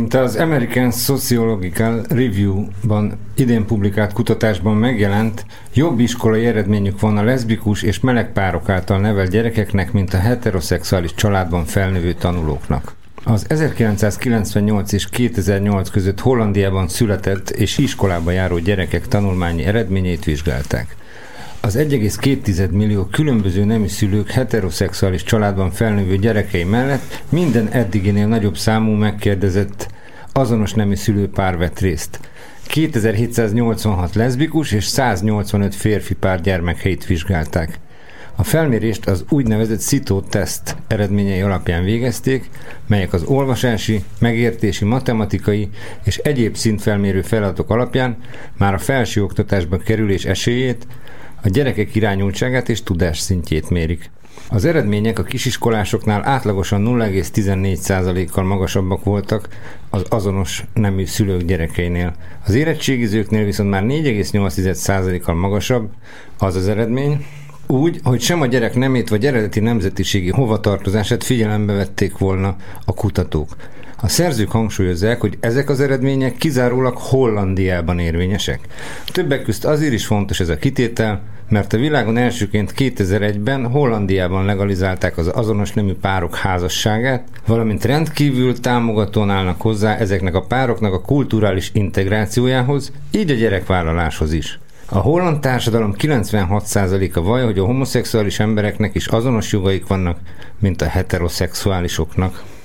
Mint az American Sociological Review-ban idén publikált kutatásban megjelent, jobb iskolai eredményük van a leszbikus és meleg párok által nevelt gyerekeknek, mint a heteroszexuális családban felnövő tanulóknak. Az 1998 és 2008 között Hollandiában született és iskolába járó gyerekek tanulmányi eredményeit vizsgálták. Az 1,2 millió különböző nemű szülők heteroszexuális családban felnövő gyerekei mellett minden eddiginél nagyobb számú megkérdezett azonos nemű szülőpár vett részt. 2786 leszbikus és 185 férfi pár gyermekeit vizsgálták. A felmérést az úgynevezett CITO-teszt eredményei alapján végezték, melyek az olvasási, megértési, matematikai és egyéb szintfelmérő feladatok alapján már a felsőoktatásba kerülés esélyét, a gyerekek irányultságát és tudásszintjét mérik. Az eredmények a kisiskolásoknál átlagosan 0,14%-kal magasabbak voltak az azonos nemű szülők gyerekeinél. Az érettségizőknél viszont már 4,8%-kal magasabb az eredmény, úgy, hogy sem a gyerek nemét vagy eredeti nemzetiségi hovatartozását figyelembe vették volna a kutatók. A szerzők hangsúlyozzák, hogy ezek az eredmények kizárólag Hollandiában érvényesek. Többek közt azért is fontos ez a kitétel, mert a világon elsőként 2001-ben Hollandiában legalizálták az azonos nemű párok házasságát, valamint rendkívül támogatóan állnak hozzá ezeknek a pároknak a kulturális integrációjához, így a gyerekvállaláshoz is. A holland társadalom 96%-a vallja, hogy a homoszexuális embereknek is azonos jogaik vannak, mint a heteroszexuálisoknak.